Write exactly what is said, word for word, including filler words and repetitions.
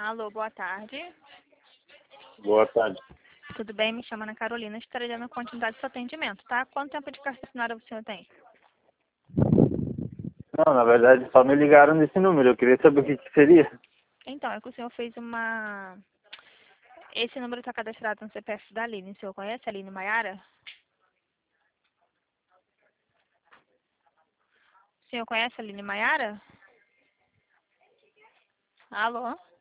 Alô, boa tarde. Boa tarde. Tudo bem? Me chamo Ana Carolina. Estarei dando continuidade do seu atendimento, tá? Quanto tempo de carteira assinada o senhor tem? Não, na verdade só me ligaram nesse número. Eu queria saber o que, que seria. Então, é que o senhor fez uma... Esse número está cadastrado no C P F da Aline. O senhor conhece a Aline Maiara? O senhor conhece a Aline Maiara? Alô?